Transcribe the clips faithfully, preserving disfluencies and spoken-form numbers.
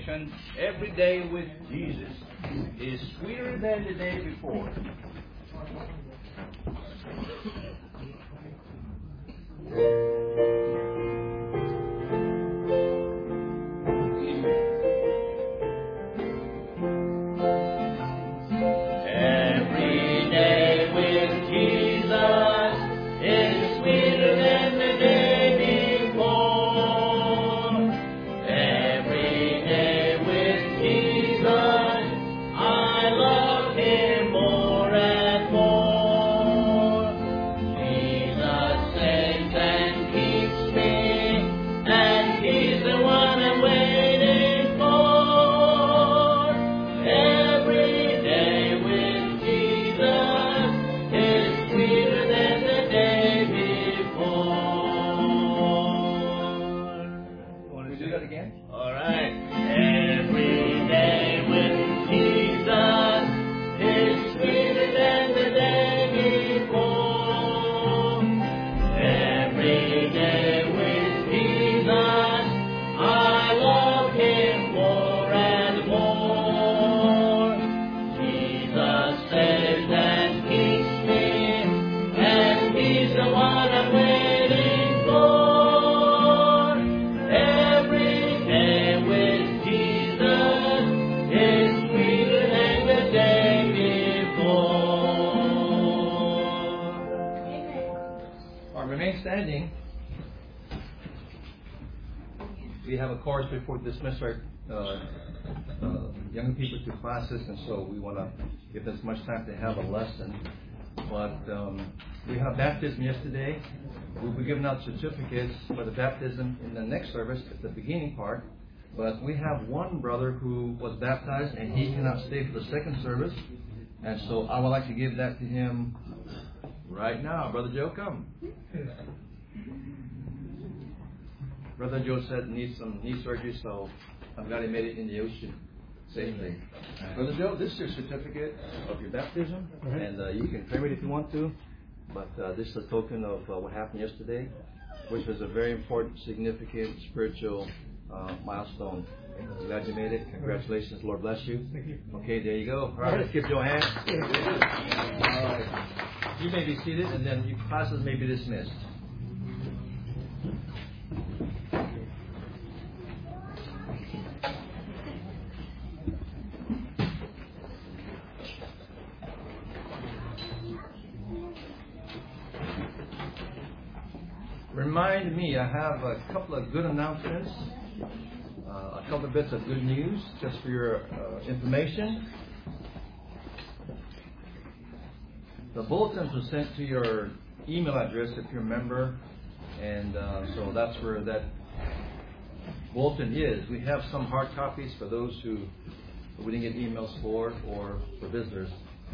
proclamation, every day with Jesus is sweeter than the day before. We have a course before we dismiss our uh, uh, young people to classes, and so we want to give them as much time to have a lesson. But um, we had a baptism yesterday. We'll be giving out certificates for the baptism in the next service at the beginning part. But we have one brother who was baptized, and he cannot stay for the second service. And so I would like to give that to him right now. Brother Joe, come. Brother Joe said he needs some knee surgery, so I'm glad he made it in the ocean safely. Brother Joe, this is your certificate of your baptism, right. and uh, you can claim it if you want to, but uh, this is a token of uh, what happened yesterday, which was a very important, significant spiritual uh, milestone. I'm glad you made it. Congratulations. Lord bless you. Thank you. Okay, there you go. All right, let's give Joe a hand. All right. You may be seated, and then your classes may be dismissed. Remind me, I have a couple of good announcements, uh, a couple of bits of good news, just for your uh, information. The bulletins were sent to your email address if you remember, and uh, so that's where that bulletin is. We have some hard copies for those who we didn't get emails for, or for visitors.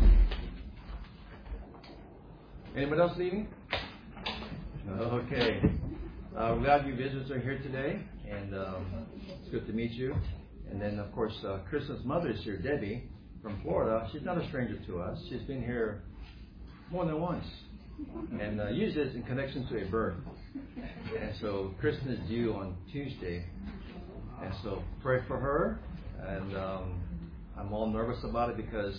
Anybody else leaving? Okay. Uh, we're glad you visitors are here today, and um, it's good to meet you. And then, of course, uh, Kristen's mother is here, Debbie, from Florida. She's not a stranger to us. She's been here more than once, and uh, usually it's in connection to a birth. And so Kristen is due on Tuesday, and so pray for her. And um, I'm all nervous about it because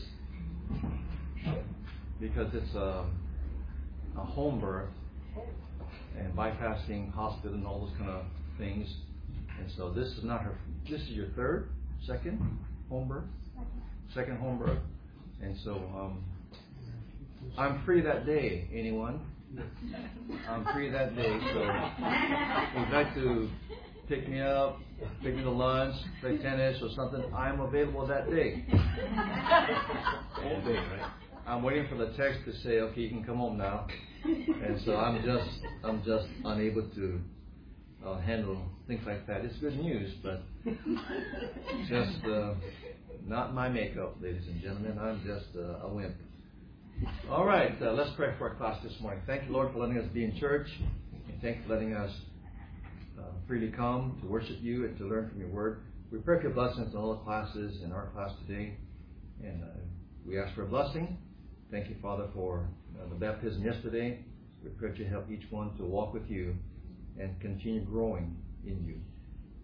because it's a, a home birth, and bypassing hospital and all those kind of things. And so this is not her, this is your third, second home birth? Second home birth. And so um, I'm free that day, anyone? I'm free that day, so if you'd like to pick me up, take me to lunch, play tennis or something, I'm available that day. All day, right? I'm waiting for the text to say, okay, you can come home now. And so I'm just I'm just unable to uh, handle things like that. It's good news, but just uh, not my makeup, ladies and gentlemen. I'm just uh, a wimp. All right, uh, let's pray for our class this morning. Thank you, Lord, for letting us be in church, and thank you for letting us uh, freely come to worship you and to learn from your word. We pray for your blessings on all the classes in our class today, and uh, we ask for a blessing. Thank you, Father, for uh, the baptism yesterday. We pray that you help each one to walk with you and continue growing in you.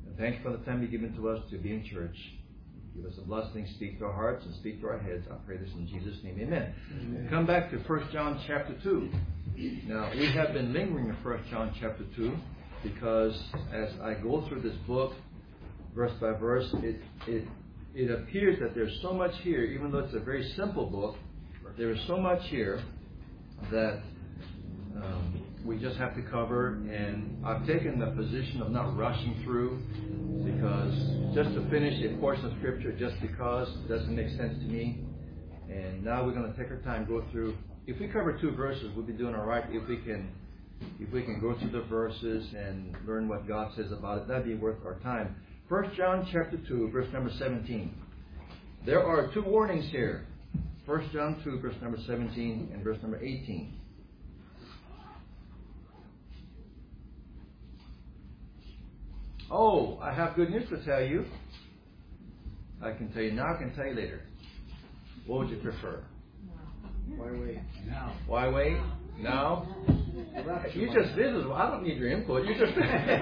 And thanks for the time you've given to us to be in church. Give us a blessing, speak to our hearts and speak to our heads. I pray this in Jesus' name. Amen. Amen. Come back to First John chapter two. Now, we have been lingering in First John chapter two because as I go through this book, verse by verse, it, it, it appears that there's so much here, even though it's a very simple book, there is so much here that um, we just have to cover. And I've taken the position of not rushing through, because just to finish a portion of Scripture just because doesn't make sense to me. And now we're going to take our time, go through. If we cover two verses, we'll be doing all right. If we can, if we can go through the verses and learn what God says about it, that'd be worth our time. First John chapter two, verse number seventeen. There are two warnings here. First John two, verse number seventeen and verse number eighteen. Oh, I have good news to tell you. I can tell you now, I can tell you later. What would you prefer? Why wait? Now. Why wait? Now? You just did this. I don't need your input. You just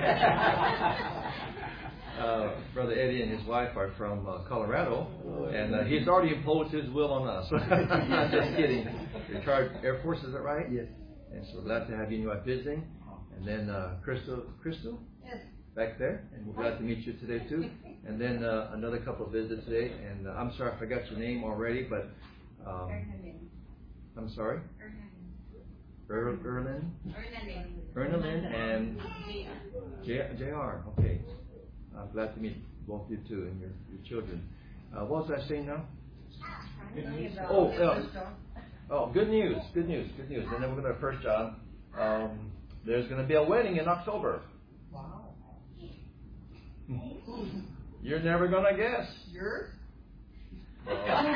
uh, Brother Eddie and his wife are from uh, Colorado, and uh, he's already imposed his will on us. I'm just kidding. Retired Air Force, is that right? Yes. And so glad to have you and your wife visiting. And then uh, Crystal, Crystal? Yes. Back there, and we're glad to meet you today too. And then uh, another couple of visits today. And uh, I'm sorry I forgot your name already, but um, I'm sorry. Erlin. Erlin. Erlin and J R. Okay. I'm glad to meet both you two and your, your children. Uh, what was I saying now? Oh, uh, oh, good news, good news, good news. And then we're going to First John. Um, there's going to be a wedding in October. Wow. You're never going to guess. Yours? Uh,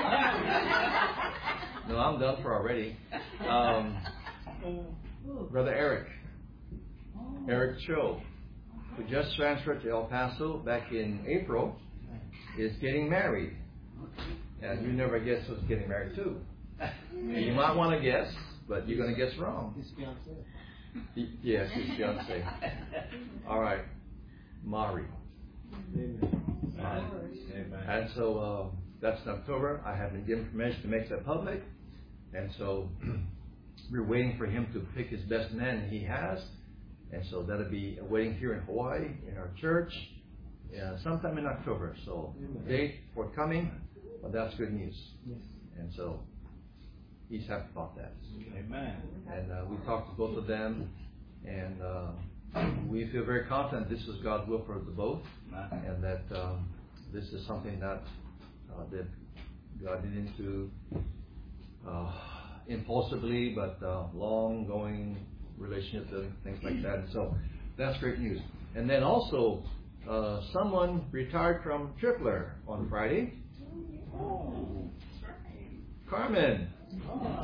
no, I'm done for already. Um, Brother Eric, Eric Cho, who just transferred to El Paso back in April, is getting married. And you never guess who's getting married to. You might want to guess, but you're going to guess wrong. His fiancée. Yes, his fiancée. All right, Mari. Amen. Amen. And so uh, that's in October. I have been given permission to make that public. And so we're waiting for him to pick his best man, and he has. And so that'll be a wedding here in Hawaii, in our church, uh, sometime in October. So Amen. Date forthcoming, but that's good news. Yes. And so he's happy about that. Amen. And uh, we talked to both of them, and uh, we feel very confident this is God's will for the both, and that um, this is something that uh, that God did into uh, impulsively, but uh, long-going relationships and things like that. And so that's great news. And then also, uh, someone retired from Tripler on Friday. Oh. Carmen. Oh.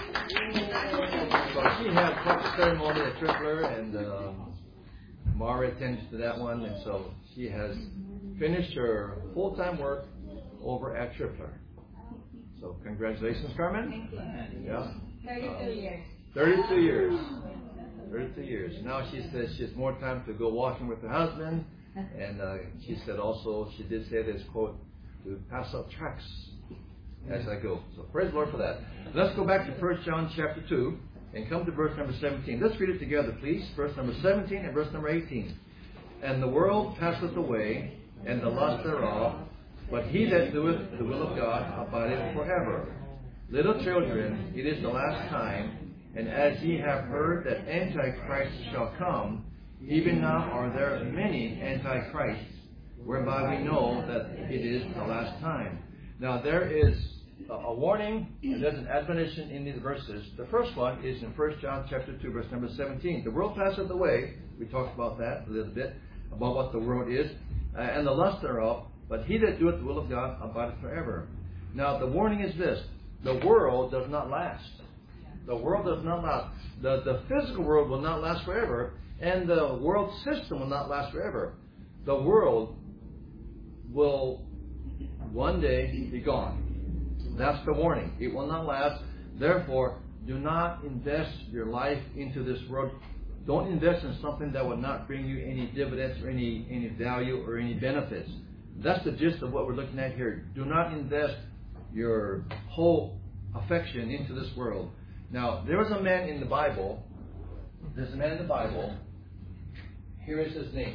So she had quite a ceremony at Tripler, and um, Mara attended to that one, and so she has finished her full-time work over at Tripler. So congratulations, Carmen. Thank you. Yeah. thirty-two years. thirty-two years. thirty-two years. Now she says she has more time to go walking with her husband, and uh, she said also, she did say this quote, to pass out tracts as I go. So praise the Lord for that. Let's go back to First John chapter two and come to verse number seventeen. Let's read it together, please. Verse number seventeen and verse number eighteen. And the world passeth away, and the lust thereof, but he that doeth the will of God abideth forever. Little children, it is the last time, and as ye have heard that Antichrist shall come, even now are there many Antichrists, whereby we know that it is the last time. Now there is a warning, and there's an admonition in these verses. The first one is in First John chapter two, verse number seventeen. The world passeth away. We talked about that a little bit, about what the world is, uh, and the lust thereof, but he that doeth the will of God abideth forever. Now the warning is this: the world does not last. The world does not last. The, the physical world will not last forever, and the world system will not last forever. The world will one day be gone. That's the warning. It will not last. Therefore, do not invest your life into this world Don't invest in something that will not bring you any dividends or any, any value or any benefits. That's the gist of what we're looking at here. Do not invest your whole affection into this world. Now, there was a man in the Bible. There's a man in the Bible. Here is his name.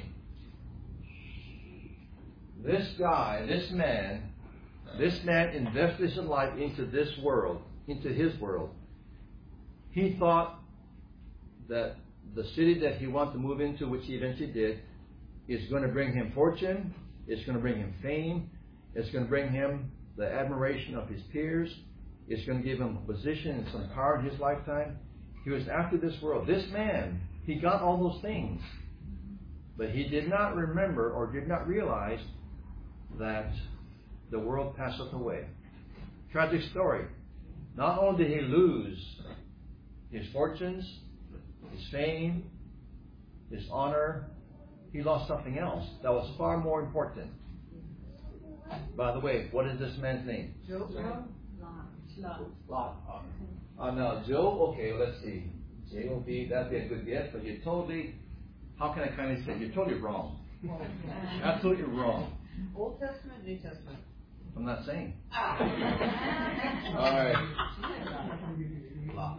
This guy, this man, this man invested his life into this world, into his world. He thought that the city that he wanted to move into, which he eventually did, is going to bring him fortune, it's going to bring him fame, it's going to bring him the admiration of his peers, it's going to give him a position and some power in his lifetime. He was after this world. This man, he got all those things, but he did not remember or did not realize that the world passeth away. Tragic story. Not only did he lose his fortunes, his fame, his honor, he lost something else that was far more important. By the way, what is this man's name? Job. Lot. Lot. Uh, now, Job, okay, let's see. J O B, that'd be a good guess, but you're totally, how can I kindly say, you're totally wrong. Absolutely wrong. Old Testament, New Testament. I'm not saying. All right. Lot.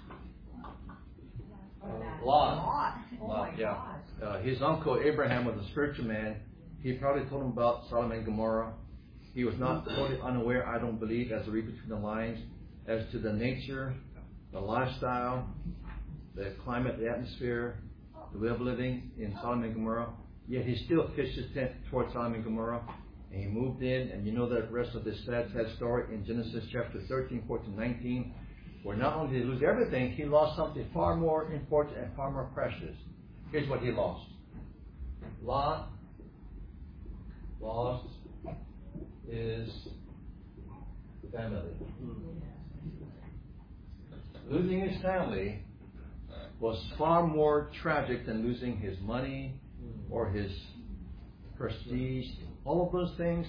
Uh, Lot. Lot. Oh Lot, my yeah. gosh. Uh, his uncle Abraham was a spiritual man. He probably told him about Sodom and Gomorrah. He was not totally unaware, I don't believe, as a read between the lines, as to the nature, the lifestyle, the climate, the atmosphere, the way of living in Sodom and Gomorrah. Yet he still pitched his tent towards Sodom and Gomorrah. And he moved in, and you know the rest of this sad, sad story in Genesis chapter thirteen, fourteen, nineteen, where not only did he lose everything, he lost something far more important and far more precious. Here's what he lost. Lot lost his family. Losing his family was far more tragic than losing his money or his prestige. All of those things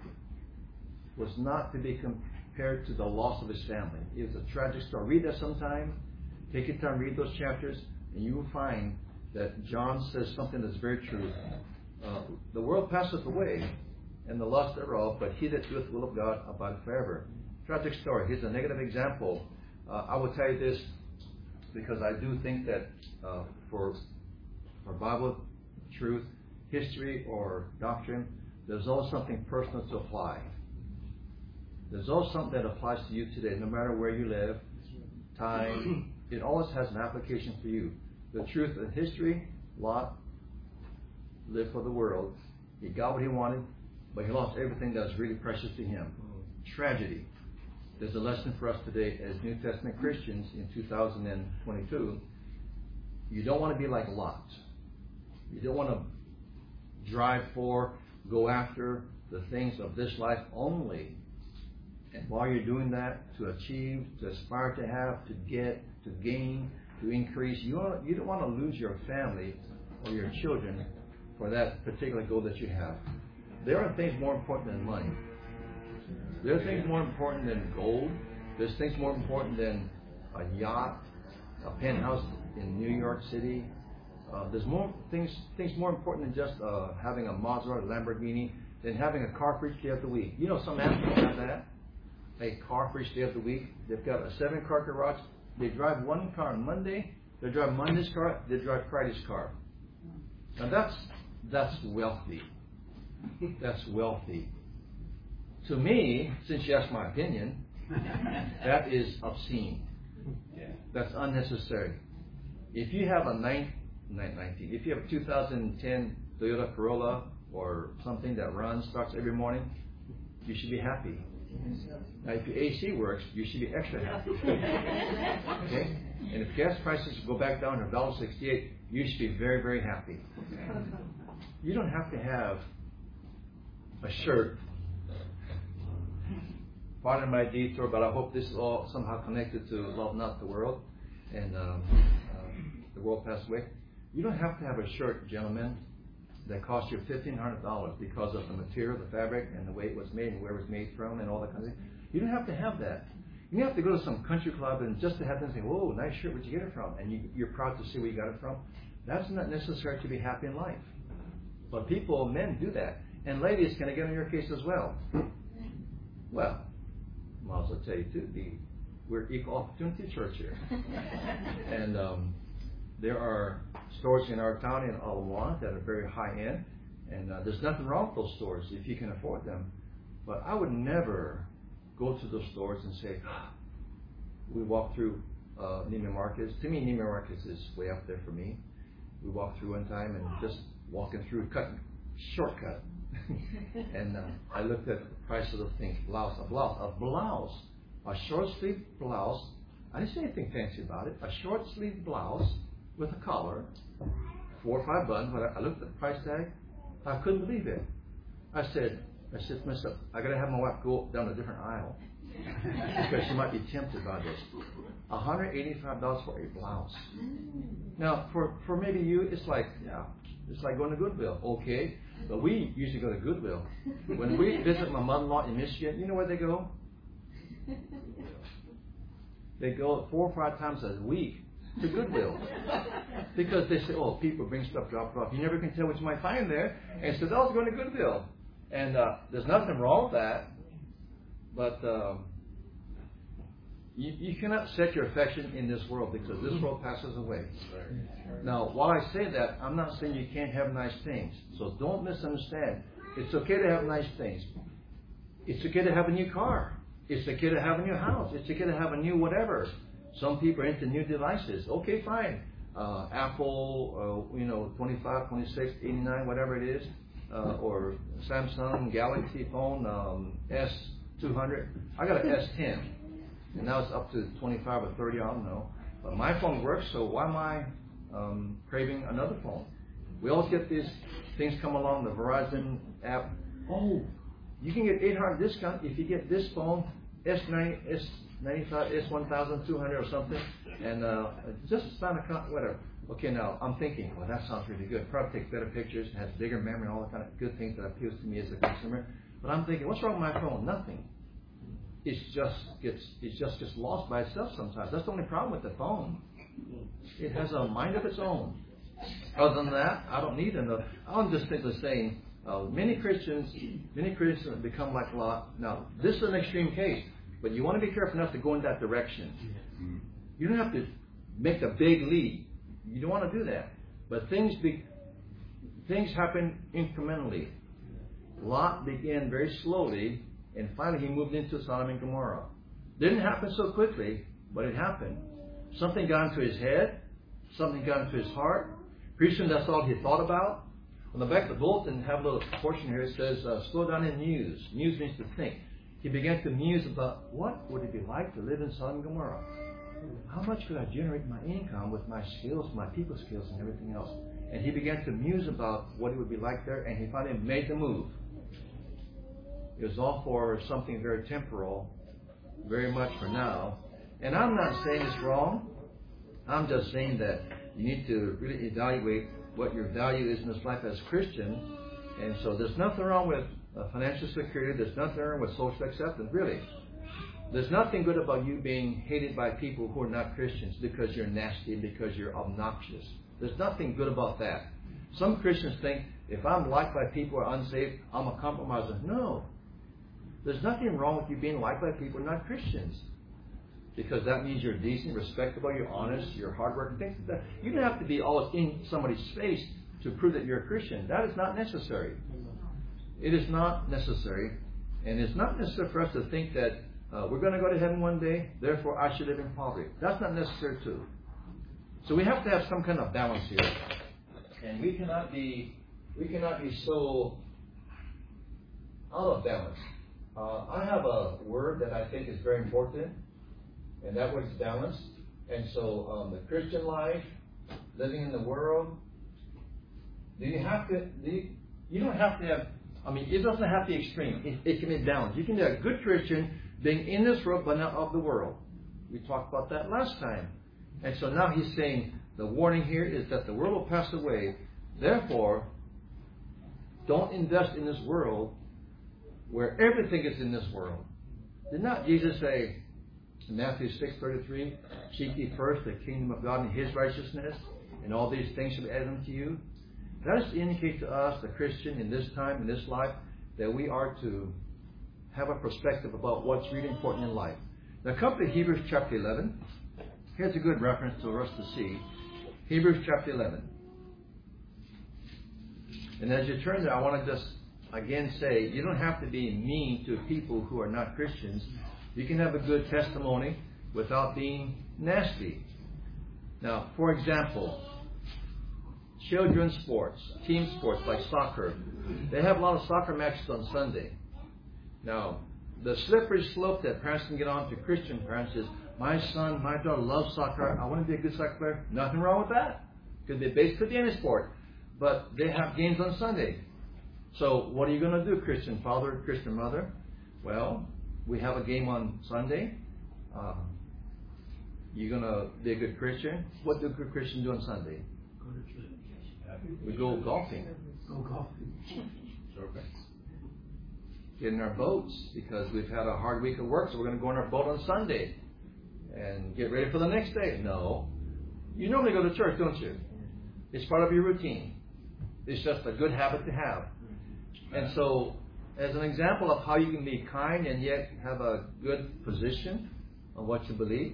was not to be compared to the loss of his family. It was a tragic story. Read that sometime. Take your time, read those chapters, and you will find that John says something that's very true. Uh, the world passeth away, and the lust thereof, but he that doeth the will of God abideth forever. Tragic story. Here's a negative example. Uh, I will tell you this because I do think that uh, for, for Bible truth, history, or doctrine, there's always something personal to apply. There's always something that applies to you today, no matter where you live, time. It always has an application for you. The truth in history, Lot lived for the world. He got what he wanted, but he lost everything that was really precious to him. Tragedy. There's a lesson for us today as New Testament Christians in two thousand twenty-two. You don't want to be like Lot. You don't want to drive for, go after the things of this life only. And while you're doing that, to achieve, to aspire to have, to get, to gain, to increase, you, want, you don't want to lose your family or your children for that particular goal that you have. There are things more important than money. There are things more important than gold. There's things more important than a yacht, a penthouse in New York City. Uh, there's more things things more important than just uh, having a Maserati, Lamborghini, than having a car for each day of the week. You know, some athletes have that. A car for each day of the week. They've got a seven-car garage. They drive one car on Monday. They drive Monday's car. They drive Friday's car. Now that's that's wealthy. That's wealthy. To me, since you asked my opinion, that is obscene. That's unnecessary. If you have a nine, nineteen, if you have a two thousand ten Toyota Corolla or something that runs, starts every morning, you should be happy. Now, if your A C works, you should be extra happy. Okay? And if gas prices go back down to one dollar sixty-eight, you should be very, very happy. You don't have to have a shirt. Pardon my detour, but I hope this is all somehow connected to Love Not the World and um, uh, the world passed away. You don't have to have a shirt, gentlemen, that costs you fifteen hundred dollars because of the material, the fabric, and the way it was made, and where it was made from, and all that kind of thing. You don't have to have that. You have to go to some country club and just to have them say, "Whoa, nice shirt, where'd you get it from?" And you, you're proud to see where you got it from. That's not necessary to be happy in life. But people, men, do that. And ladies, can I get on your case as well? Well, I might as well tell you too, the, we're equal opportunity church here. And um, there are stores in our town in Ala that are very high end. And uh, there's nothing wrong with those stores if you can afford them. But I would never go to those stores and say, ah, we walk through uh, Neiman Marcus. To me, Neiman Marcus is way up there for me. We walked through one time and just walking through, cutting shortcut. and uh, I looked at the price of the thing, blouse, a blouse, a blouse, a short sleeve blouse. I didn't say anything fancy about it. A short sleeve blouse with a collar, four or five buttons. But I looked at the price tag. I couldn't believe it. I said, I said to myself, I got to have my wife go down a different aisle because she might be tempted by this. one hundred eighty-five dollars for a blouse. Now, for, for maybe you, it's like, yeah, it's like going to Goodwill. Okay, but we usually go to Goodwill. When we visit my mother-in-law in Michigan, you know where they go? They go four or five times a week to Goodwill. Because they say, oh, people bring stuff dropped off. You never can tell what you might find there. And so they're going to Goodwill. And uh, there's nothing wrong with that. But um, you, you cannot set your affection in this world because this world passes away. Now, while I say that, I'm not saying you can't have nice things. So don't misunderstand. It's okay to have nice things. It's okay to have a new car. It's okay to have a new house. It's okay to have a new whatever. Some people are into new devices. Okay, fine. Uh, Apple, uh, you know, twenty-five, twenty-six, eighty-nine, whatever it is. Uh, or Samsung Galaxy phone, um, S two hundred. I got an S ten. And now it's up to twenty-five or thirty, I don't know. But my phone works, so why am I um, craving another phone? We always get these things come along, the Verizon app. Oh, you can get eight hundred discount if you get this phone, S ninety, S ninety-five, S one thousand two hundred or something, and uh, just sign a con- whatever. Okay, now I'm thinking, well, that sounds really good. Probably takes better pictures, has bigger memory, all the kind of good things that appeals to me as a consumer. But I'm thinking, what's wrong with my phone? Nothing. It just gets it just gets lost by itself sometimes. That's the only problem with the phone. It has a mind of its own. Other than that, I don't need another. I'm just simply saying, uh, many Christians, many Christians have become like Lot. Now, this is an extreme case, but you want to be careful enough to go in that direction. You don't have to make a big leap. You don't want to do that. But things be, things happen incrementally. Lot began very slowly, and finally he moved into Sodom and Gomorrah. Didn't happen so quickly, but it happened. Something got into his head. Something got into his heart. Pretty soon that's all he thought about. On the back of the bulletin, have a little portion here. It says, uh, slow down and muse. Muse means to think. He began to muse about what would it be like to live in Sodom and Gomorrah. How much could I generate my income with my skills, my people skills, and everything else? And he began to muse about what it would be like there, and he finally made the move. It was all for something very temporal, very much for now. And I'm not saying it's wrong. I'm just saying that you need to really evaluate what your value is in this life as a Christian. And so there's nothing wrong with uh, financial security. There's nothing wrong with social acceptance, really. There's nothing good about you being hated by people who are not Christians because you're nasty, because you're obnoxious. There's nothing good about that. Some Christians think, if I'm liked by people who are unsaved, I'm a compromiser. No. There's nothing wrong with you being liked by people who are not Christians. Because that means you're decent, respectable, you're honest, you're hardworking. Things like that. You don't have to be always in somebody's face to prove that you're a Christian. That is not necessary. It is not necessary. And it's not necessary for us to think that uh, we're going to go to heaven one day, therefore I should live in poverty. That's not necessary too. So we have to have some kind of balance here. And we cannot be we cannot be so out of balance. Uh, I have a word that I think is very important, and that word is balance. And so um, the Christian life, living in the world, do you have to, do you, you don't have to have, I mean, it doesn't have to be extreme. It, it can be balanced. You can be a good Christian being in this world but not of the world. We talked about that last time. And so now he's saying the warning here is that the world will pass away. Therefore, don't invest in this world where everything is in this world. Did not Jesus say, In Matthew six thirty-three, seek ye first the kingdom of God and His righteousness, and all these things shall be added unto you. That is to indicate to us, the Christian, in this time, in this life, that we are to have a perspective about what's really important in life. Now come to Hebrews chapter eleven. Here's a good reference for us to see. Hebrews chapter eleven. And as you turn there, I want to just again say, you don't have to be mean to people who are not Christians. You can have a good testimony without being nasty. Now, for example, children's sports, team sports like soccer, they have a lot of soccer matches on Sunday. Now, the slippery slope that parents can get on to Christian parents is, my son, my daughter loves soccer. I want to be a good soccer player. Nothing wrong with that. Could be based could be any sport. But they have games on Sunday. So what are you going to do, Christian father, Christian mother? Well, we have a game on Sunday. Uh, you're going to be a good Christian. What do a good Christians do on Sunday? Go to church. We go golfing. Go golfing. Get in our boats because we've had a hard week of work, so we're going to go on our boat on Sunday and get ready for the next day. No. You normally go to church, don't you? It's part of your routine. It's just a good habit to have. And so, as an example of how you can be kind and yet have a good position on what you believe,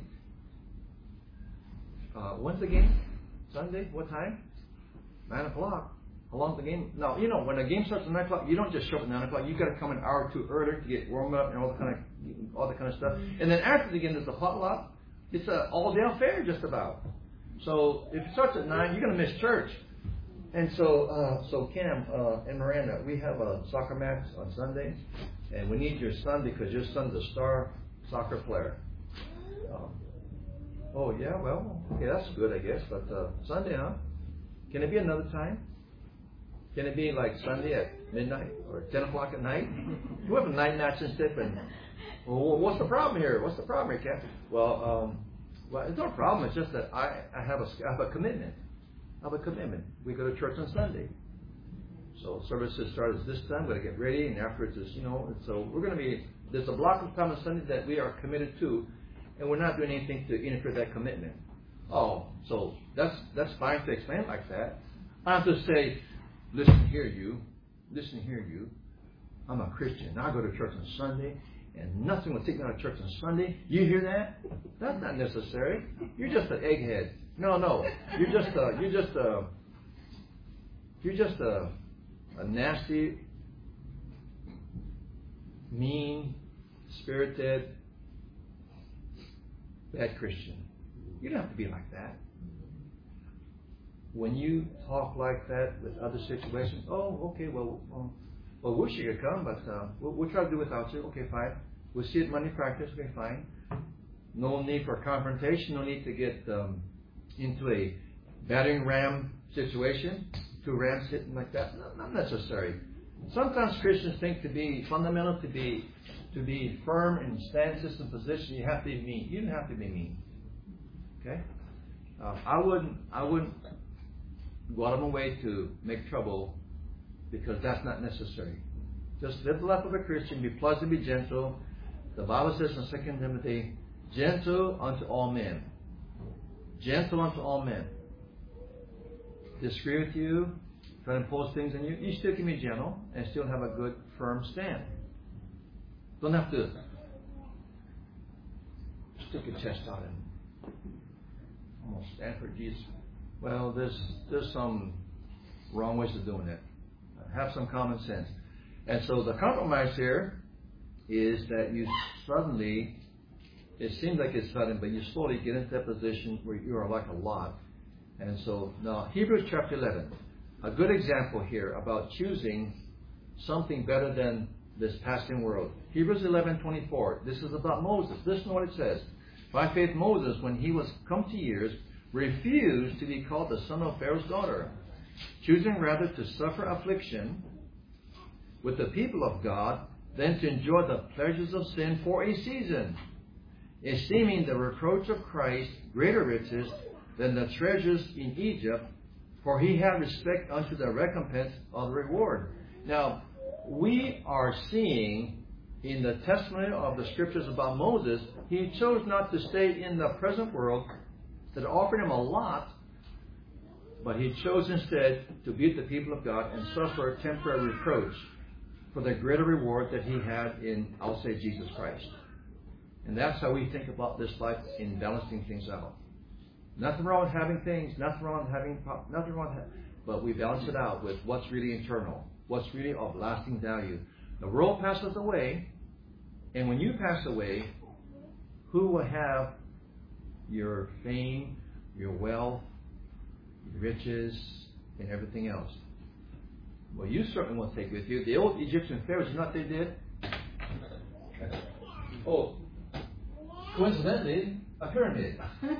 uh, when's the game? Sunday? What time? Nine o'clock. How long's the game? No, you know, when a game starts at nine o'clock, you don't just show up at nine o'clock. You've got to come an hour or two earlier to get warmed up and all the kind of all that kind of stuff. And then after the game, there's a potluck. It's an all-day affair, just about. So if it starts at nine, you're going to miss church. And so, uh, so Cam uh, and Miranda, we have a soccer match on Sunday, and we need your son because your son's a star soccer player. Um, oh yeah, well, okay, that's good, I guess. But uh, Sunday, huh? Can it be another time? Can it be like Sunday at midnight or ten o'clock at night? You have a night match instead. And well, what's the problem here? What's the problem here, Cam? Well, um, well, it's no problem. It's just that I, I have a I have a commitment. I have a commitment. We go to church on Sunday. So services start at this time. We're going to get ready, and afterwards is, you know, and so we're going to be, there's a block of time on Sunday that we are committed to, and we're not doing anything to interfere with that commitment. Oh, so that's that's fine to explain it like that. I have to say, listen here, you. Listen here, you. I'm a Christian. I go to church on Sunday, and nothing will take me out of church on Sunday. You hear that? That's not necessary. You're just an egghead. No, no. You're just a, you're just a, you're just a, a nasty, mean, spirited, bad Christian. You don't have to be like that. When you talk like that with other situations, oh, okay, well, well, well wish you could come, but uh, we'll, we'll try to do without you. Okay, fine. We'll see it Monday practice. Okay, fine. No need for confrontation. No need to get um, into a battering ram situation. Two rams hitting like that. No, not necessary. Sometimes Christians think to be fundamental, to be to be firm in stances and position, you have to be mean. You don't have to be mean. Okay? Uh, I wouldn't. I wouldn't go out of my way to make trouble because that's not necessary. Just live the life of a Christian. Be pleasant. Be gentle. The Bible says in Second Timothy, gentle unto all men. Gentle unto all men. Disagree with you, try to impose things on you, you still can be gentle and still have a good, firm stand. Don't have to stick your chest out and almost stand for Jesus. Well, there's there's some wrong ways of doing it. Have some common sense. And so the compromise here is that you suddenly, it seems like it's sudden, but you slowly get into that position where you are like a lot. And so now Hebrews chapter eleven, a good example here about choosing something better than this passing world. Hebrews eleven twenty-four. This is about Moses. Listen to what it says. By faith Moses, when he was come to years, refused to be called the son of Pharaoh's daughter, choosing rather to suffer affliction with the people of God than to enjoy the pleasures of sin for a season, esteeming the reproach of Christ greater riches than the treasures in Egypt, for he had respect unto the recompense of the reward. Now, we are seeing in the testimony of the scriptures about Moses, he chose not to stay in the present world that offered him a lot, but he chose instead to be with the people of God and suffer a temporary reproach for the greater reward that he had in, I'll say, Jesus Christ. And that's how we think about this life in balancing things out. Nothing wrong with having things, nothing wrong with having, nothing wrong with, but we balance it out with what's really internal, what's really of lasting value. The world passes away, and when you pass away, who will have your fame, your wealth, your riches, and everything else? Well, you certainly won't take with you. The old Egyptian pharaohs, you know what they did? Oh, coincidentally, a pyramid.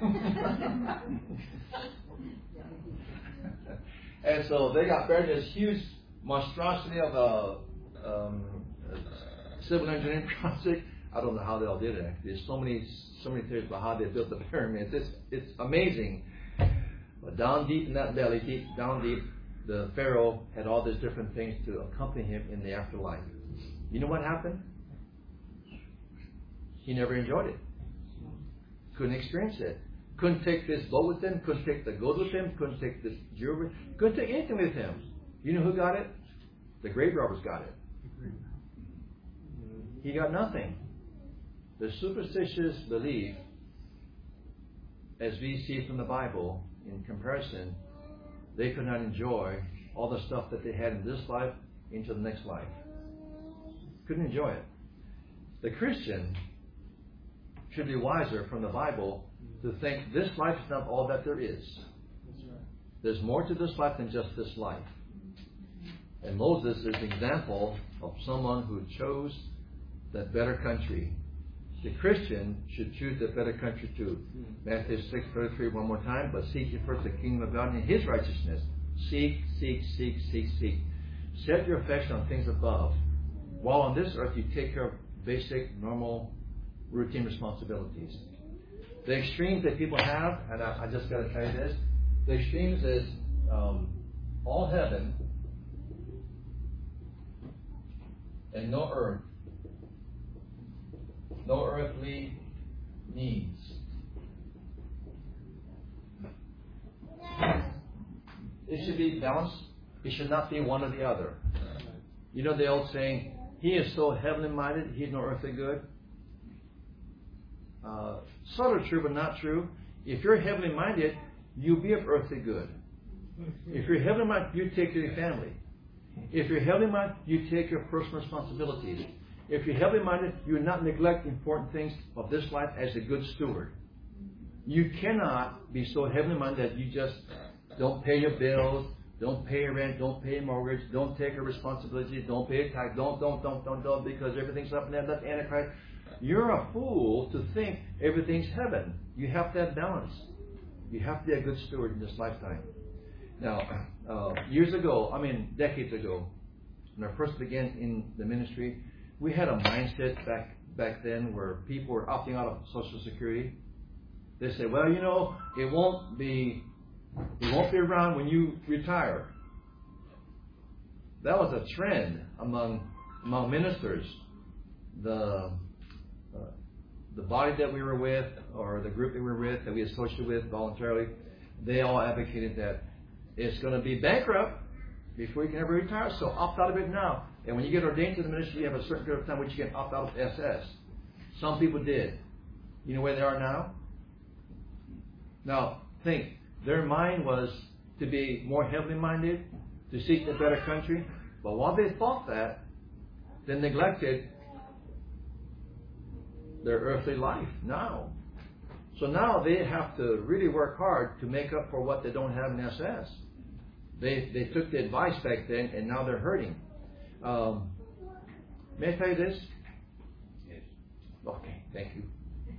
And so they got buried in this huge monstrosity of a um, civil engineering project. I don't know how they all did it. Actually, there's so many, so many theories about how they built the pyramids. It's it's amazing. But down deep in that belly, deep down deep, the Pharaoh had all these different things to accompany him in the afterlife. You know what happened? He never enjoyed it. Couldn't experience it. Couldn't take this boat with him. Couldn't take the gold with him. Couldn't take this jewelry. Couldn't take anything with him. You know who got it? The grave robbers got it. He got nothing. The superstitious believe, as we see from the Bible, in comparison, they could not enjoy all the stuff that they had in this life into the next life. Couldn't enjoy it. The Christian should be wiser from the Bible to think this life is not all that there is. There's more to this life than just this life. And Moses is an example of someone who chose that better country. The Christian should choose the better country too. Matthew six thirty-three, one more time. But seek ye first the kingdom of God and His righteousness. Seek, seek, seek, seek, seek. Set your affection on things above. While on this earth you take care of basic, normal, routine responsibilities. The extremes that people have, and I, I just got to tell you this, the extremes is um, all heaven and no earth. No earthly needs. It should be balanced. It should not be one or the other. You know the old saying, he is so heavenly minded, he's no earthly good. Uh, sort of true, but not true. If you're heavenly minded, you'll be of earthly good. If you're heavenly minded, you take care of your family. If you're heavenly minded, you take your personal responsibilities. If you're heavenly minded, you will not neglect important things of this life as a good steward. You cannot be so heavenly minded that you just don't pay your bills, don't pay your rent, don't pay your mortgage, don't take your responsibilities, don't pay your tax, don't, don't, don't, don't, don't, because everything's up and down, that's Antichrist. You're a fool to think everything's heaven. You have to have balance. You have to be a good steward in this lifetime. Now, uh, years ago, I mean decades ago, when I first began in the ministry, we had a mindset back back then where people were opting out of Social Security. They say, well, you know, it won't be it won't be around when you retire. That was a trend among among ministers. The uh, the body that we were with, or the group that we were with, that we associated with voluntarily, they all advocated that it's going to be bankrupt before you can ever retire, so opt out of it now. And when you get ordained to the ministry, you have a certain period of time which you can opt out of S S. Some people did. You know where they are now? Now, think. Their mind was to be more heavenly minded, to seek a better country. But while they thought that, they neglected their earthly life now. So now they have to really work hard to make up for what they don't have in S S. They they took the advice back then, and now they're hurting. Um, may I tell you this? Yes. Okay, thank you.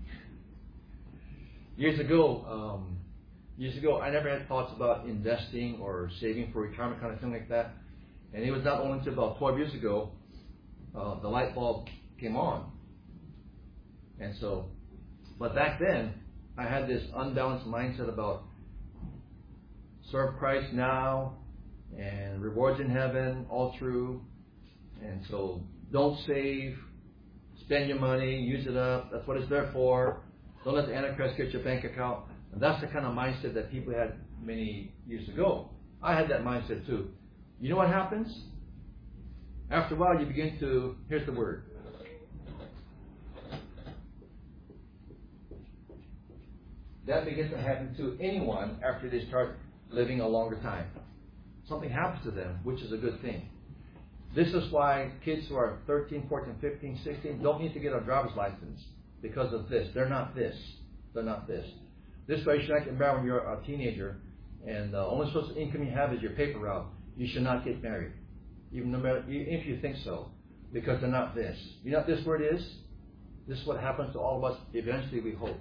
Years ago, um, years ago, I never had thoughts about investing or saving for retirement, kind of thing like that. And it was not only until about twelve years ago, uh, the light bulb came on. And so, but back then, I had this unbalanced mindset about serve Christ now and rewards in heaven, all true. And so don't save, spend your money, use it up. That's what it's there for. Don't let the Antichrist get your bank account. And that's the kind of mindset that people had many years ago. I had that mindset too. You know what happens? After a while, you begin to, here's the word. That begins to happen to anyone after they start living a longer time. Something happens to them, which is a good thing. This is why kids who are thirteen, fourteen, fifteen, sixteen don't need to get a driver's license because of this. They're not this. They're not this. This way, you should not get married when you're a teenager and the only source of income you have is your paper route. You should not get married, even no matter if you think so, because they're not this. You know what this word is? This is what happens to all of us eventually, we hope.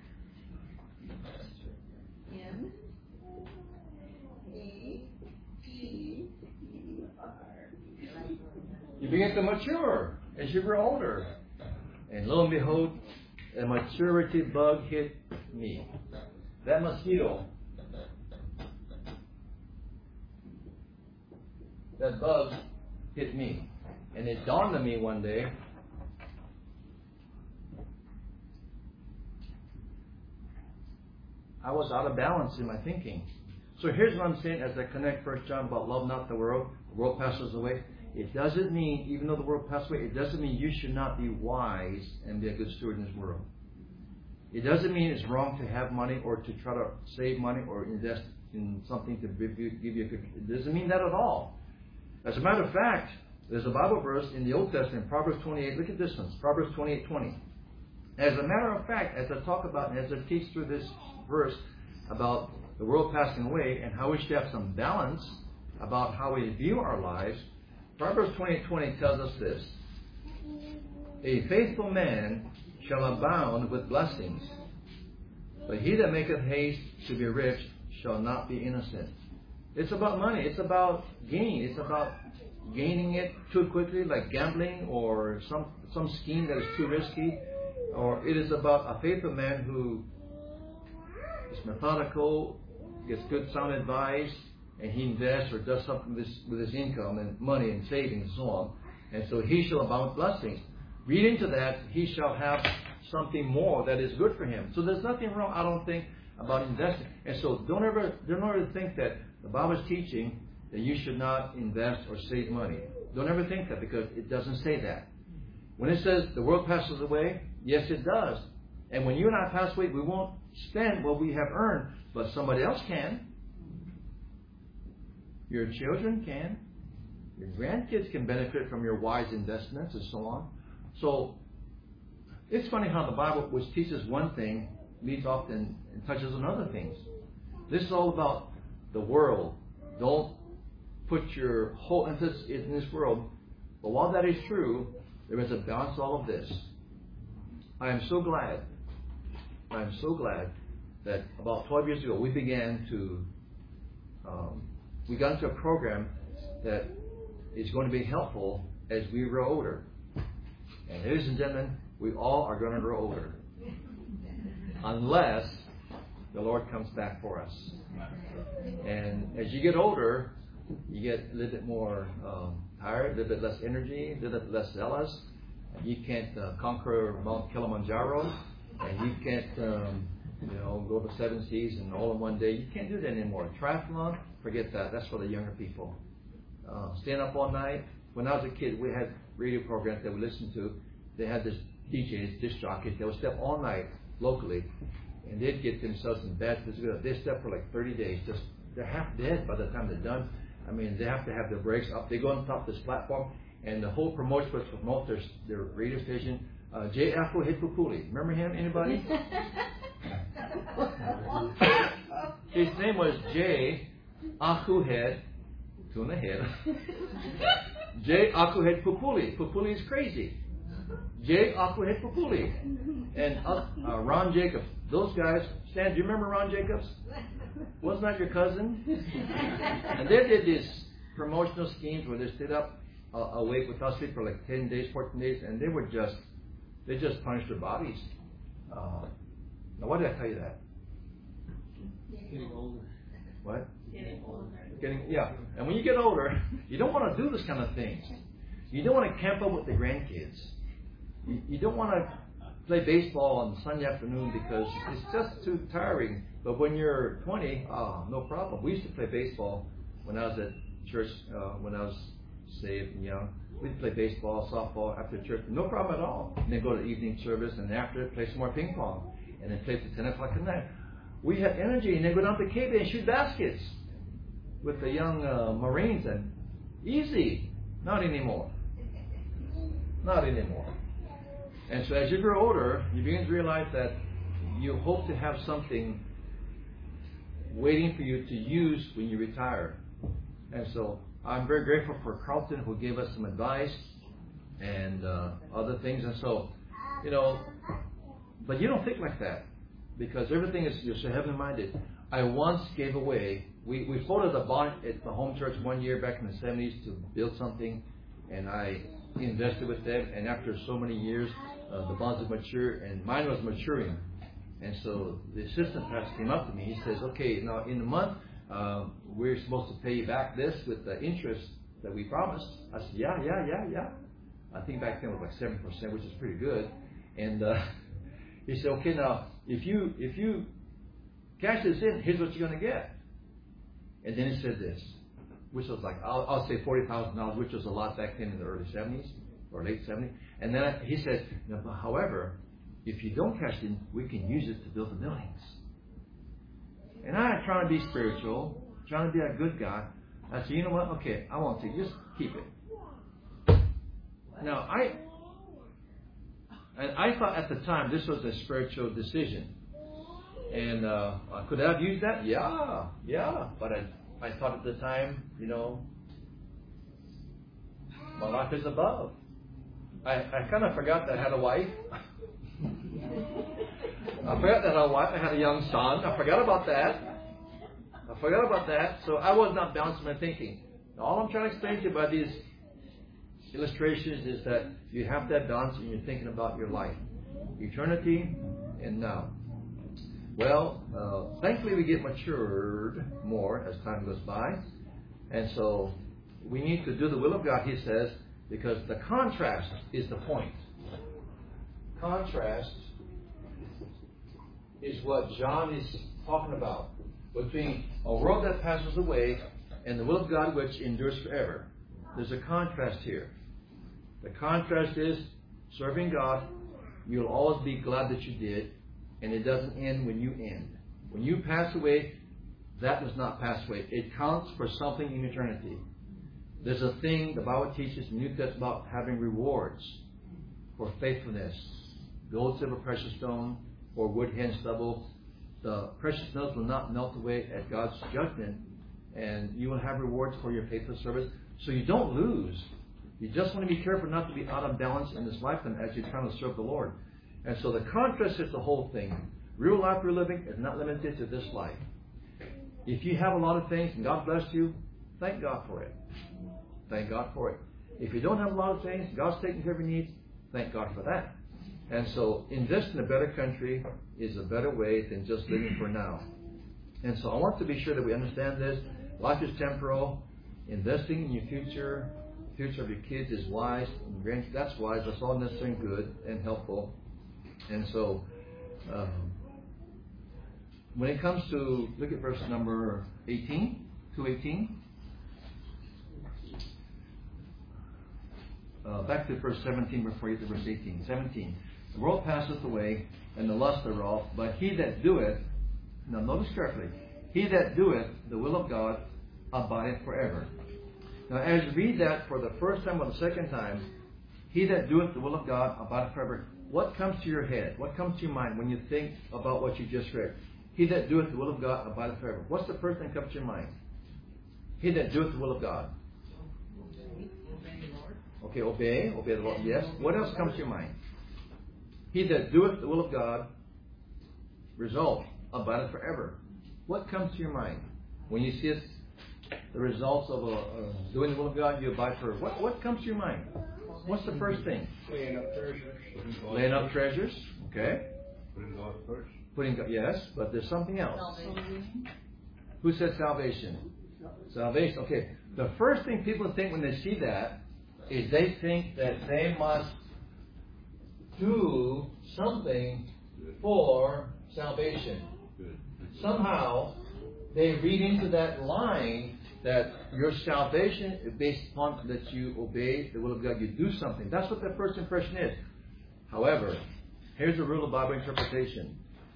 M A T E R. You begin to mature as you grow older. And lo and behold, a maturity bug hit me. That mosquito, that bug hit me. And it dawned on me one day, I was out of balance in my thinking. So here's what I'm saying as I connect First John about love not the world. The world passes away. It doesn't mean, even though the world passes away, it doesn't mean you should not be wise and be a good steward in this world. It doesn't mean it's wrong to have money or to try to save money or invest in something to give you, give you a good... It doesn't mean that at all. As a matter of fact, there's a Bible verse in the Old Testament, Proverbs twenty-eight. Look at this one, Proverbs twenty-eight twenty. As a matter of fact, as I talk about and as I teach through this verse about the world passing away and how we should have some balance about how we view our lives, Proverbs twenty twenty tells us this. A faithful man shall abound with blessings, but he that maketh haste to be rich shall not be innocent. It's about money. It's about gain. It's about gaining it too quickly, like gambling or some, some scheme that is too risky. Or it is about a faithful man who is methodical, gets good sound advice, and he invests or does something with his, with his income and money and savings and so on. And so he shall abound with blessings. Read into that, he shall have something more that is good for him. So there's nothing wrong, I don't think, about investing. And so don't ever, don't ever think that the Bible is teaching that you should not invest or save money. Don't ever think that, because it doesn't say that. When it says the world passes away, yes, it does. And when you and I pass away, we won't spend what we have earned, but somebody else can. Your children can. Your grandkids can benefit from your wise investments and so on. So, it's funny how the Bible, which teaches one thing, leads off and, and touches on other things. This is all about the world. Don't put your whole emphasis in this world. But while that is true, there is a balance to all of this. I am so glad, I am so glad that about twelve years ago we began to, um, we got into a program that is going to be helpful as we grow older. And ladies and gentlemen, we all are going to grow older. Unless the Lord comes back for us. And as you get older, you get a little bit more um, tired, a little bit less energy, a little bit less zealous. You can't uh, conquer Mount Kilimanjaro, and you can't, um, you know, go to seven seas and all in one day. You can't do that anymore. Triathlon, forget that. That's for the younger people. Uh, staying up all night. When I was a kid, we had radio programs that we listened to. They had this D Js, disc jockeys. They would step all night locally, and they'd get themselves in bad physical. They step for like thirty days. Just they're half dead by the time they're done. I mean, they have to have their brakes up. They go on top of this platform, and the whole promotion was to promote their, their radio station. Uh, J. Afro Hipupuli. Remember him? Anybody? His name was J. Akuhead. Tuna head. J. Akuhead Pupuli. Pupuli is crazy. J. Akuhead Pupuli. And uh, uh, Ron Jacobs. Those guys. Stan, do you remember Ron Jacobs? Wasn't that your cousin? And they did these promotional schemes where they stayed up uh, awake without sleep for like ten days, fourteen days, and they would just, they just punished their bodies. Uh, now, why did I tell you that? Getting older. What? Getting older. Getting, yeah. And when you get older, you don't want to do this kind of things. You don't want to camp up with the grandkids. You, you don't want to play baseball on Sunday afternoon because it's just too tiring. But when you're twenty, oh, no problem. We used to play baseball when I was at church, uh, when I was saved and young. We'd play baseball, softball after church, no problem at all. And then go to evening service, and after it, play some more ping pong, and then play till ten o'clock at night. We had energy, and then go down to K B and shoot baskets with the young uh, Marines, and easy. Not anymore. Not anymore. And so as you grow older, you begin to realize that you hope to have something waiting for you to use when you retire. And so I'm very grateful for Carlton, who gave us some advice and uh, other things. And so, you know, but you don't think like that because everything is, you're so heavenly minded. I once gave away, we, we floated a bond at the home church one year back in the seventies to build something, and I invested with them, and after so many years, uh, the bonds had matured, and mine was maturing. And so the assistant pastor came up to me. He says, okay, now in a month, uh, we're supposed to pay you back this with the interest that we promised. I said, yeah, yeah, yeah, yeah. I think back then it was like seven percent, which is pretty good. And uh, he said, okay, now, if you if you cash this in, here's what you're going to get. And then he said this, which was like, I'll, I'll say forty thousand dollars, which was a lot back then in the early seventies or late seventies. And then I, he said, no, but however, if you don't cash in, we can use it to build the buildings. And I trying to be spiritual, trying to be a good guy. I said, you know what? Okay, I won't take it. Just keep it. Now, I and I thought at the time this was a spiritual decision. And uh, could I have used that? Yeah, yeah. But I, I thought at the time, you know, my life is above. I, I kind of forgot that I had a wife. I forgot that I had a wife. I had a young son. I forgot about that. I forgot about that. So I was not balanced in my thinking. All I'm trying to explain to you by these illustrations is that you have that balance when you're thinking about your life. Eternity and now. Well, uh, thankfully we get matured more as time goes by. And so we need to do the will of God, he says, because the contrast is the point. Contrast is what John is talking about between a world that passes away and the will of God which endures forever. There's a contrast here. The contrast is serving God. You'll always be glad that you did, and it doesn't end when you end. When you pass away, that does not pass away. It counts for something in eternity. There's a thing the Bible teaches in the New Testament about having rewards for faithfulness. Gold, silver, precious stone, or wood, hay, and stubble. The precious metals will not melt away at God's judgment, and you will have rewards for your faithful service. So you don't lose. You just want to be careful not to be out of balance in this lifetime as you're trying to serve the Lord. And so the contrast is the whole thing. Real life we're living is not limited to this life. If you have a lot of things and God blessed you, thank God for it. Thank God for it. If you don't have a lot of things, God's taking care of your needs, thank God for that. And so invest in a better country is a better way than just living for now. And so I want to be sure that we understand this. Life is temporal. Investing in your future, the future of your kids is wise. And grandkids, that's wise. That's all necessary and good and helpful. And so um, when it comes to, look at verse number eighteen, two eighteen. Uh, back to verse seventeen before you get to verse eighteen. seventeen. The world passeth away, and the lust thereof, but he that doeth, now notice carefully, he that doeth the will of God abideth forever. Now as you read that for the first time or the second time, he that doeth the will of God abideth forever, what comes to your head? What comes to your mind when you think about what you just read? He that doeth the will of God abideth forever. What's the first thing that comes to your mind? He that doeth the will of God. Okay, obey. Obey the Lord. Yes. What else comes to your mind? He that doeth the will of God, result, abideth forever. What comes to your mind? When you see it, the results of a, uh, doing the will of God, you abide forever. What, what comes to your mind? What's the first thing? Laying up treasures. Laying up treasures. Okay. Putting God first. Putting God, yes, but there's something else. Salvation. Who said salvation? Salvation. Okay. The first thing people think when they see that is they think that they must do something for salvation. Good. Somehow, they read into that line that your salvation is based upon that you obey the will of God. You do something. That's what that first impression is. However, here's the rule of Bible interpretation.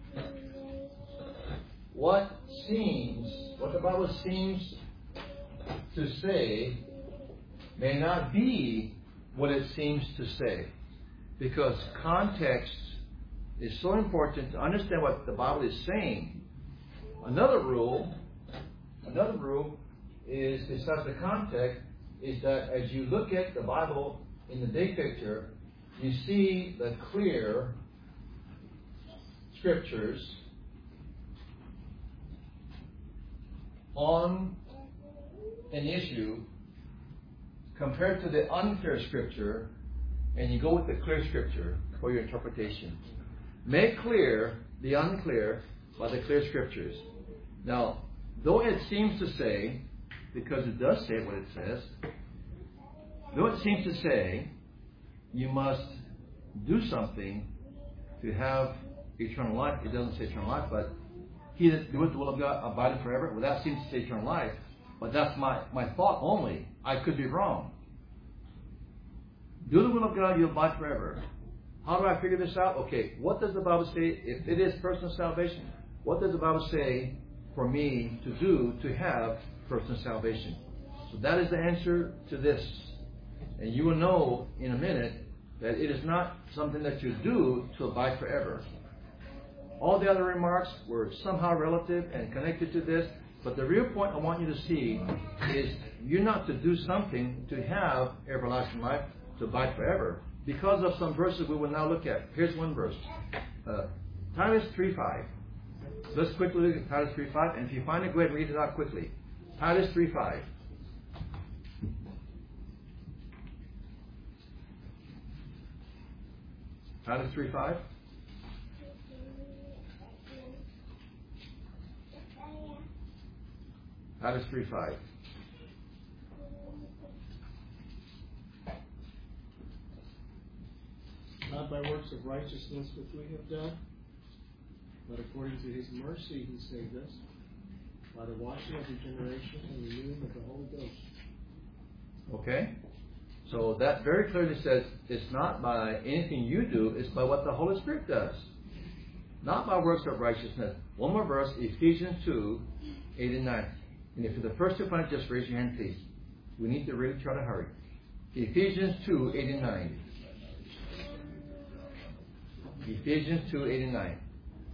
What seems, what the Bible seems to say may not be what it seems to say. Because context is so important to understand what the Bible is saying. Another rule, another rule is, besides the context, is that as you look at the Bible in the big picture, you see the clear scriptures on an issue compared to the unclear scripture, and you go with the clear scripture for your interpretation. Make clear the unclear by the clear scriptures. Now, though it seems to say, because it does say what it says, though it seems to say you must do something to have eternal life, it doesn't say eternal life, but he that doeth the will of God abideth forever. Well, that seems to say eternal life, but that's my, my thought only. I could be wrong. Do the will of God, you'll abide forever. How do I figure this out? Okay, what does the Bible say if it is personal salvation? What does the Bible say for me to do to have personal salvation? So that is the answer to this. And you will know in a minute that it is not something that you do to abide forever. All the other remarks were somehow relative and connected to this, but the real point I want you to see is you're not to do something to have everlasting life, to abide forever, because of some verses we will now look at. Here's one verse. Uh, Titus three five. Let's quickly look at Titus three five, and if you find it, go ahead and read it out quickly. Titus three five. Titus three five. Titus three five. Not by works of righteousness which we have done, but according to his mercy he saved us, by the washing of regeneration and renewing of the Holy Ghost. Okay? So that very clearly says it's not by anything you do, it's by what the Holy Spirit does. Not by works of righteousness. One more verse, Ephesians two, eight and nine. And if you're the first to find it, just raise your hand, please. We need to really try to hurry. Ephesians two, eight and nine. Ephesians two, eight and nine.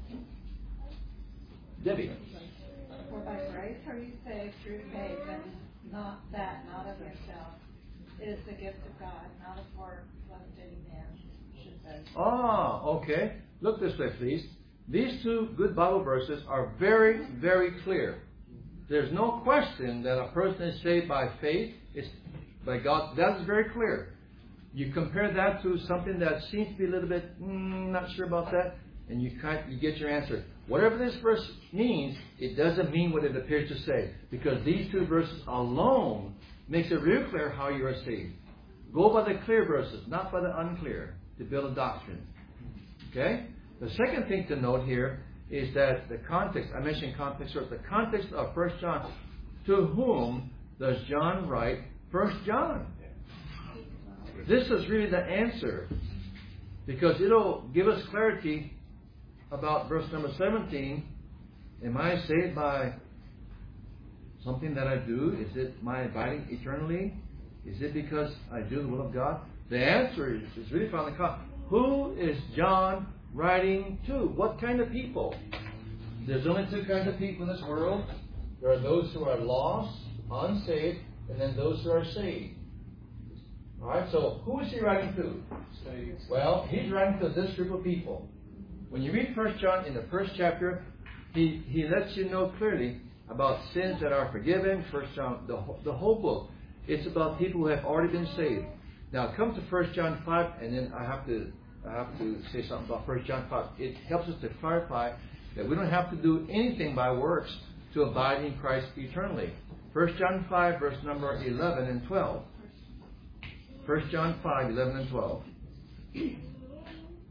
Debbie. For by grace are you saved through faith, and not that, not of yourself. It is the gift of God, not of works, lest any man should boast. Ah, okay. Look this way, please. These two good Bible verses are very, very clear. There's no question that a person is saved by faith, it's by God. That is very clear. You compare that to something that seems to be a little bit, mm, not sure about that, and you kind you get your answer. Whatever this verse means, it doesn't mean what it appears to say, because these two verses alone makes it real clear how you are saved. Go by the clear verses, not by the unclear, to build a doctrine. Okay? The second thing to note here is that the context, I mentioned context first, the context of First John, to whom does John write First John? This is really the answer, because it'll give us clarity about verse number seventeen. Am I saved by something that I do? Is it my abiding eternally? Is it because I do the will of God? The answer is, is really found in the context. Who is John writing to? What kind of people? There's only two kinds of people in this world. There are those who are lost, unsaved, and then those who are saved. Alright, so who is he writing to? Saved. Well, he's writing to this group of people. When you read First John in the first chapter, he, he lets you know clearly about sins that are forgiven. First John, the, the whole book, it's about people who have already been saved. Now come to First John five, and then I have to I have to say something about First John five. It helps us to clarify that we don't have to do anything by works to abide in Christ eternally. First John five, verse number eleven and twelve. First John five, eleven and twelve.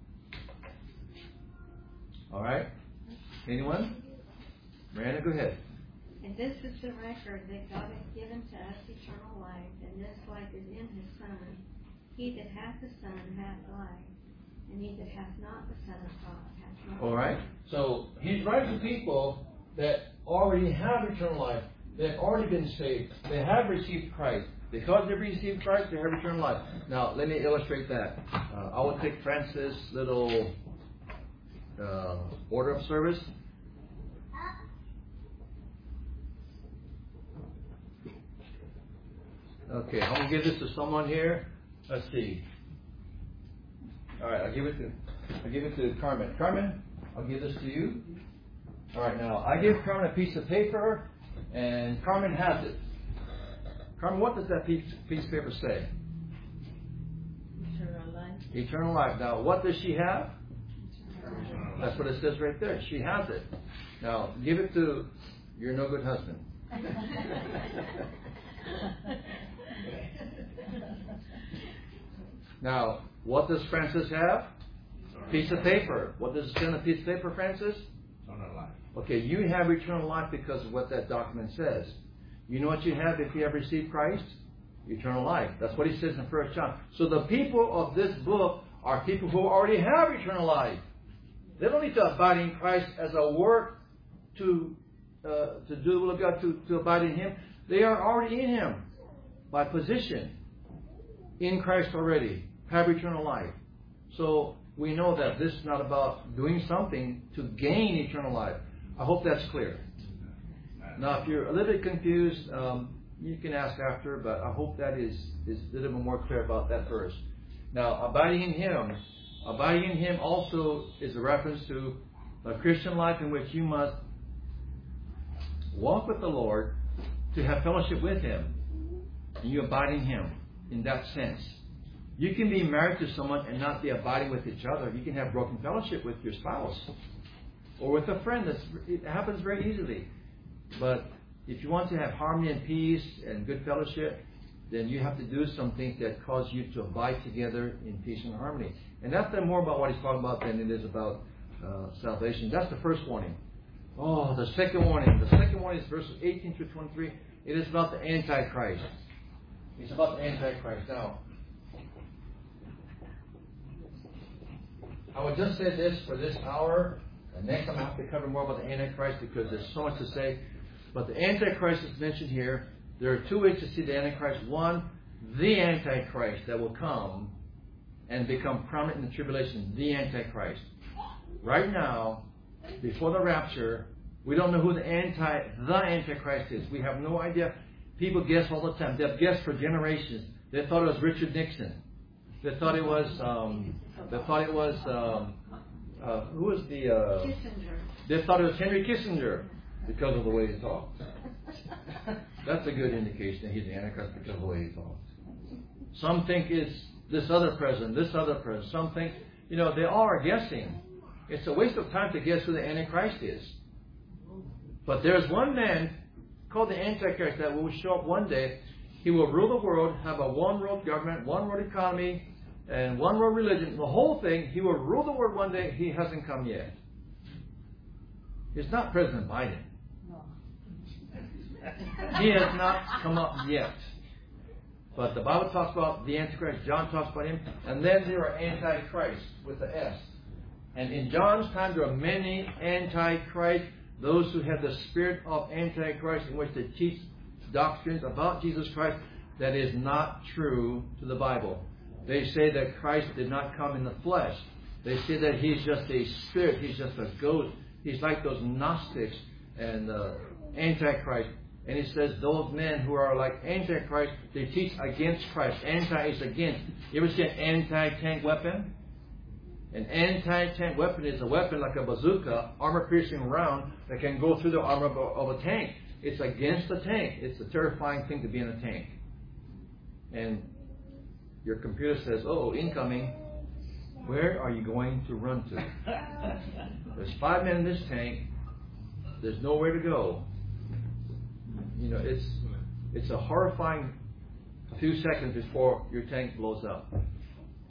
All right? Anyone? Miranda, go ahead. And this is the record that God hath given to us eternal life, and this life is in his Son. He that hath the Son hath life, and he that hath not the Son of God hath not. All right? So he's writing to people that already have eternal life. They've already been saved. They have received Christ. Because they've received Christ, they have eternal life. Now, let me illustrate that. Uh, I will take Francis' little uh, order of service. Okay, I'm going to give this to someone here. Let's see. All right, I'll give it to I'll give it to Carmen. Carmen, I'll give this to you. All right, now I give Carmen a piece of paper, and Carmen has it. Carmen, what does that piece, piece of paper say? Eternal life. Eternal life. Now, what does she have? That's what it says right there. She has it. Now, give it to your no good husband. Now, what does Francis have? Piece of paper. What does it say on a piece of paper, Francis? Eternal life. Okay, you have eternal life because of what that document says. You know what you have if you have received Christ? Eternal life. That's what he says in First John. So the people of this book are people who already have eternal life. They don't need to abide in Christ as a work to uh, to do the will of God, to, to abide in Him. They are already in Him by position in Christ already, have eternal life. So we know that this is not about doing something to gain eternal life. I hope that's clear. Now, if you're a little bit confused, um, you can ask after, but I hope that is, is a little bit more clear about that verse. Now, abiding in Him. Abiding in Him also is a reference to a Christian life in which you must walk with the Lord to have fellowship with Him. And you abide in Him in that sense. You can be married to someone and not be abiding with each other. You can have broken fellowship with your spouse or with a friend. That's, it happens very easily. But if you want to have harmony and peace and good fellowship, then you have to do some things that cause you to abide together in peace and harmony. And that's more about what he's talking about than it is about uh, salvation. That's the first warning. Oh, the second warning. The second warning is verses eighteen through twenty-three. It is about the Antichrist. It's about the Antichrist. Now, I would just say this for this hour. And next time I have to cover more about the Antichrist because there's so much to say. But the Antichrist is mentioned here. There are two ways to see the Antichrist. One, the Antichrist that will come and become prominent in the tribulation. The Antichrist. Right now, before the rapture, we don't know who the anti the Antichrist is. We have no idea. People guess all the time. They've guessed for generations. They thought it was Richard Nixon. They thought it was. Um, they thought it was. Um, uh, who was the? Uh, Kissinger. They thought it was Henry Kissinger because of the way he talked. That's a good indication that he's the Antichrist because of the way he talks. Some think it's this other president, this other president. Some think, you know, they all are guessing. It's a waste of time to guess who the Antichrist is. But there's one man called the Antichrist that will show up one day. He will rule the world, have a one-world government, one-world economy, and one-world religion. The whole thing, he will rule the world one day. He hasn't come yet. It's not President Biden. He has not come up yet. But the Bible talks about the Antichrist. John talks about him. And then there are Antichrists with the S. And in John's time, there are many Antichrists. Those who have the spirit of Antichrist in which they teach doctrines about Jesus Christ that is not true to the Bible. They say that Christ did not come in the flesh. They say that He's just a spirit. He's just a ghost. He's like those Gnostics and uh, Antichrist. And he says those men who are like Antichrist, they teach against Christ. Anti is against. You ever see an anti-tank weapon? An anti-tank weapon is a weapon like a bazooka, armor-piercing round that can go through the armor of a, of a tank. It's against the tank. It's a terrifying thing to be in a tank. And your computer says, oh, incoming. Where are you going to run to? There's five men in this tank. There's nowhere to go. You know, it's it's a horrifying few seconds before your tank blows up.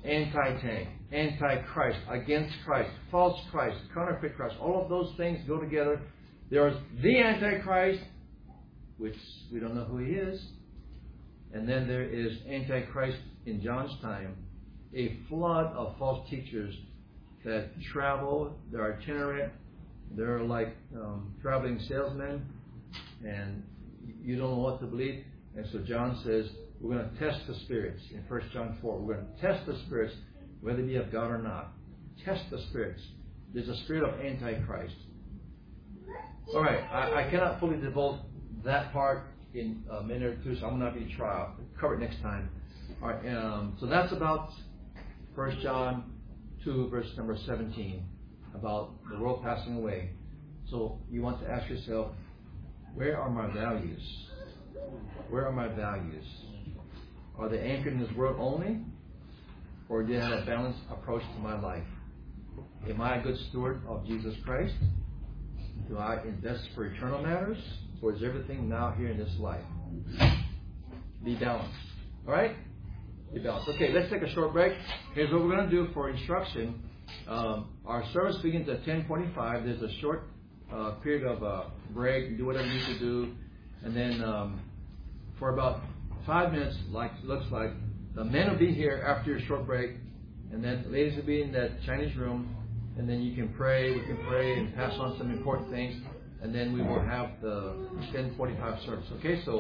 anti-tank, anti-Christ, against Christ, false Christ, counterfeit Christ. All of those things go together. There's the Antichrist, which we don't know who he is. And then there is Antichrist in John's time, a flood of false teachers that travel, they're itinerant, they're like um, traveling salesmen, and you don't know what to believe. And so John says, we're going to test the spirits in First John four. We're going to test the spirits, whether they be of God or not. Test the spirits. There's a spirit of Antichrist. All right, I, I cannot fully devote that part in a minute or two, so I'm going to have you try. I'll cover it next time. All right, um, so that's about First John two, verse number seventeen, about the world passing away. So you want to ask yourself, where are my values? Where are my values? Are they anchored in this world only? Or do I have a balanced approach to my life? Am I a good steward of Jesus Christ? Do I invest for eternal matters? Or is everything now here in this life? Be balanced. Alright? Be balanced. Okay, let's take a short break. Here's what we're going to do for instruction. Um, our service begins at ten forty-five. There's a short uh, period of uh, break. You do whatever you need to do. And then um, for about five minutes, like looks like, the men will be here after your short break. And then the ladies will be in that Chinese room. And then you can pray. We can pray and pass on some important things. And then we will have the ten forty-five service. Okay, so